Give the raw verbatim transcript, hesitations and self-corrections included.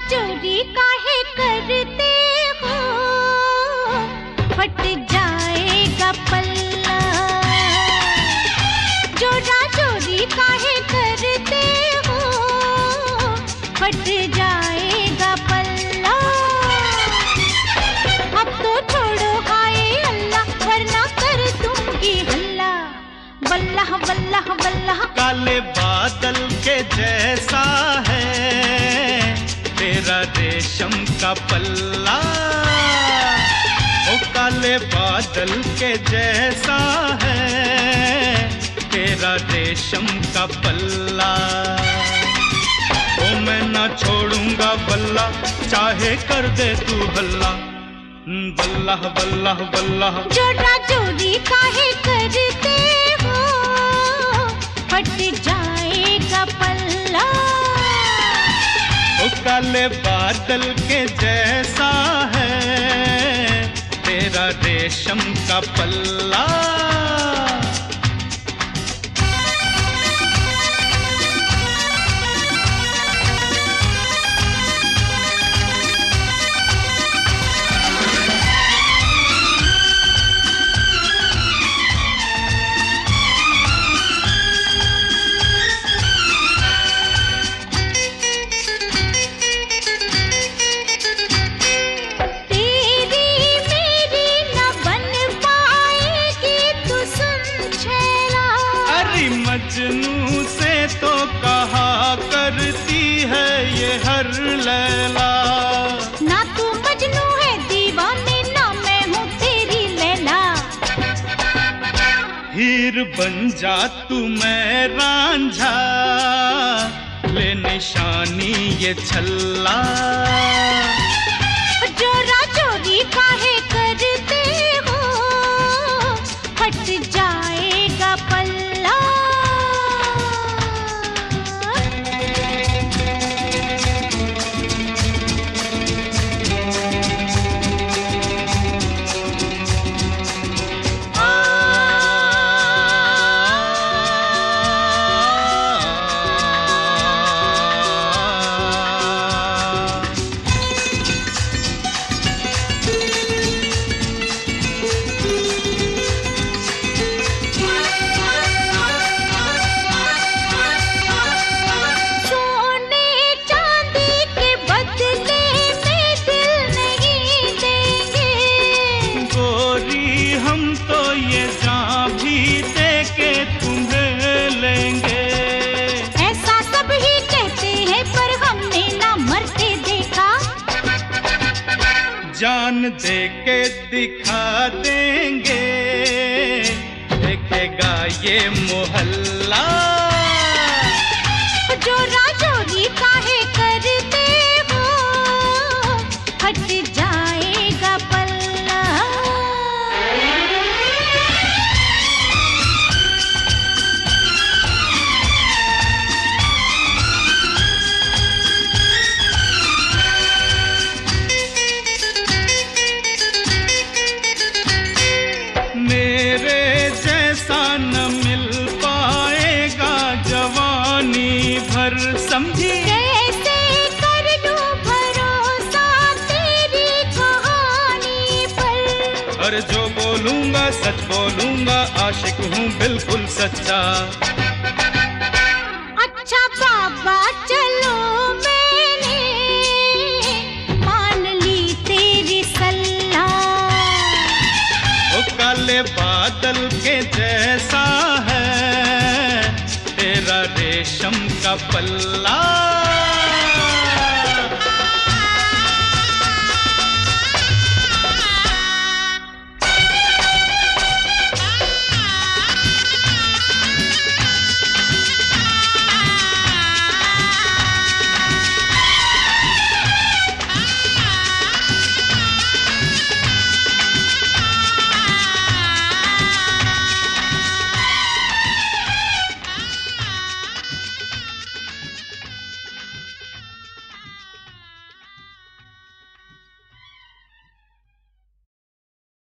चोरी काहे करते हो, फट जाएगा पल्ला। चोरा चोरी काहे करते हो, फट जाएगा पल्ला। अब तो छोड़ो हाय अल्लाह, वरना कर दूंगी हल्ला। वल्लाह वल्लाह वल्लाह। काले बादल के जैसा है तेरा रेशम का पल्ला, ओ काले बादल के जैसा है तेरा रेशम का पल्ला। ओ मैं ना छोड़ूंगा बल्ला, चाहे कर दे तू हल्ला। बल्लाह बल्लाह बल्लाह। चोरा चोरी काहे करते हो, फट जाएगा पल्ला। ओ काले बादल के जैसा है तेरा रेशम का पल्ला। मजनू से तो कहा करती है ये हर लैला। ना तू मजनू है दीवाने, ना मैं हूँ तेरी लैला। हीर बन जा तू मैं रांझा, ले निशानी ये छल्ला। चोरा चोरी काहे करते हो, फट जाएगा पल्ला। तो ये जान भी दे के तुम्हें लेंगे। ऐसा सब ही कहते हैं पर हमने ना मरते देखा। जान दे के दिखा देंगे, देखेगा ये मोहल्ला। चोरा चोरी काहे करते हो, हट जाएगा पल्ला। मेरे जैसा न मिल पाएगा जवानी भर, समझी। कैसे कर लूं भरोसा तेरी कहानी पर। और जो बोलूंगा सच बोलूंगा, आशिक हूँ बिल्कुल सच्चा। अच्छा बाबा चलो मैंने मान ली तेरी सल्लाह। ओ काले बादल के जैसा है तेरा रेशम का पल्ला।